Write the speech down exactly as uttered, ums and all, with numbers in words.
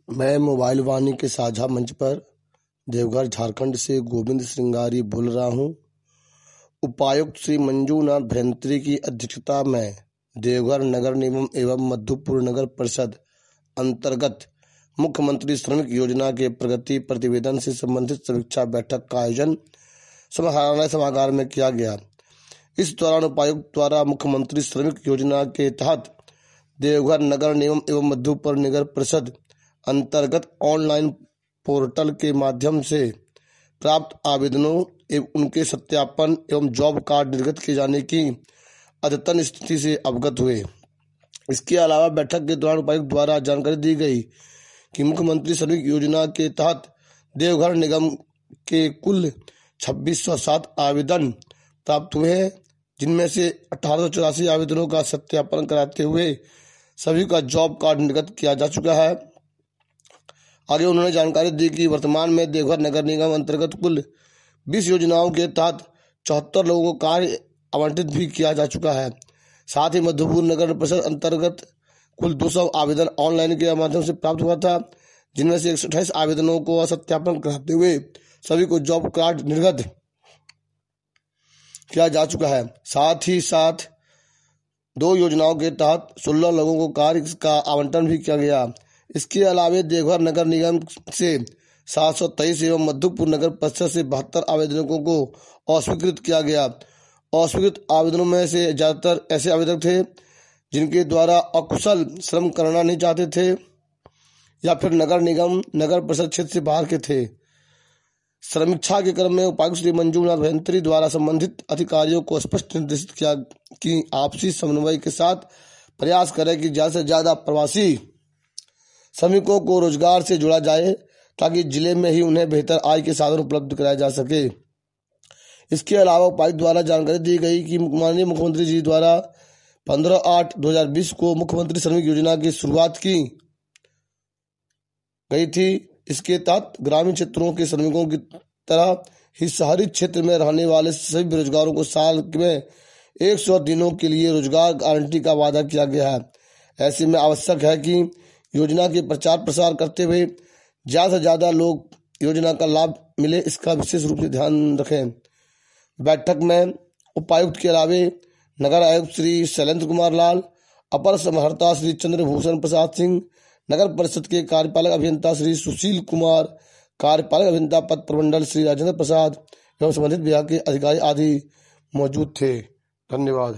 मैं मोबाइल वाणी के साझा मंच पर देवघर झारखंड से गोविंद श्रृंगारी बोल रहा हूं। उपायुक्त श्री मंजूनाथ भयंत्री की अध्यक्षता में देवघर नगर निगम एवं मधुपुर नगर परिषद अंतर्गत मुख्यमंत्री श्रमिक योजना के प्रगति प्रतिवेदन से संबंधित समीक्षा बैठक का आयोजन समाहरणालय सभागार में किया गया। इस दौरान उपायुक्त द्वारा मुख्यमंत्री श्रमिक योजना के तहत देवघर नगर निगम एवं मधुपुर नगर परिषद अंतर्गत ऑनलाइन पोर्टल के माध्यम से प्राप्त आवेदनों एवं उनके सत्यापन एवं जॉब कार्ड निर्गत किए जाने की अद्यतन स्थिति से अवगत हुए। इसके अलावा बैठक के दौरान उपायुक्त द्वारा जानकारी दी गई कि मुख्यमंत्री श्रमिक योजना के तहत देवघर निगम के कुल छब्बीस सौ सात आवेदन प्राप्त हुए हैं, जिनमें से अठारह सौ चौरासी आवेदनों का सत्यापन कराते हुए सभी का जॉब कार्ड निर्गत किया जा चुका है। आगे उन्होंने जानकारी दी कि वर्तमान में देवघर नगर निगम अंतर्गत कुल बीस योजनाओं के तहत चौहत्तर लोगों को कार्य आवंटित भी किया जा चुका है। साथ ही मधुपुर नगर परिषद अंतर्गत कुल दो सौ आवेदन ऑनलाइन के माध्यम से प्राप्त हुआ था, जिनमें से एक सौ अट्ठाईस आवेदनों को सत्यापन कराते हुए सभी को जॉब कार्ड निर्गत किया जा चुका है। साथ ही साथ दो योजनाओं के तहत सोलह लोगों को कार्य का आवंटन भी किया गया। इसके अलावा देवघर नगर निगम से सात सौ तेईस एवं मधुपुर नगर परिषद से बहत्तर आवेदकों को अस्वीकृत किया गया। अस्वीकृत आवेदनों में से ज्यादातर ऐसे आवेदक थे जिनके द्वारा अकुशल श्रम करना नहीं चाहते थे या फिर नगर निगम नगर परिषद क्षेत्र से बाहर के थे। समीक्षा के क्रम में उपायुक्त श्री मंजूनाथ भयंत्री द्वारा संबंधित अधिकारियों को स्पष्ट निर्देशित किया कि आपसी समन्वय के साथ प्रयास करें कि ज्यादा से ज्यादा प्रवासी श्रमिकों को रोजगार से जोड़ा जाए, ताकि जिले में ही उन्हें बेहतर आय के साधन उपलब्ध कराए जा सके। इसके अलावा उपायुक्त द्वारा जानकारी दी गई कि माननीय मुख्यमंत्री जी द्वारा पंद्रह आठ दो हजार बीस को मुख्यमंत्री श्रमिक योजना की शुरुआत की गई थी। इसके तहत ग्रामीण क्षेत्रों के श्रमिकों की तरह ही शहरी क्षेत्र में रहने वाले सभी बेरोजगारों को साल में एक सौ दिनों के लिए रोजगार गारंटी का वादा किया गया है। ऐसे में आवश्यक है कि योजना के प्रचार प्रसार करते हुए ज्यादा से ज्यादा लोग योजना का लाभ मिले, इसका विशेष रूप से ध्यान रखें। बैठक में उपायुक्त के अलावे नगर आयुक्त श्री शैलेंद्र कुमार लाल, अपर समाहर्ता श्री चंद्रभूषण प्रसाद सिंह, नगर परिषद के कार्यपालक अभियंता श्री सुशील कुमार, कार्यपालक अभियंता पथ प्रमंडल श्री राजेंद्र प्रसाद एवं संबंधित विभाग के अधिकारी आदि मौजूद थे। धन्यवाद।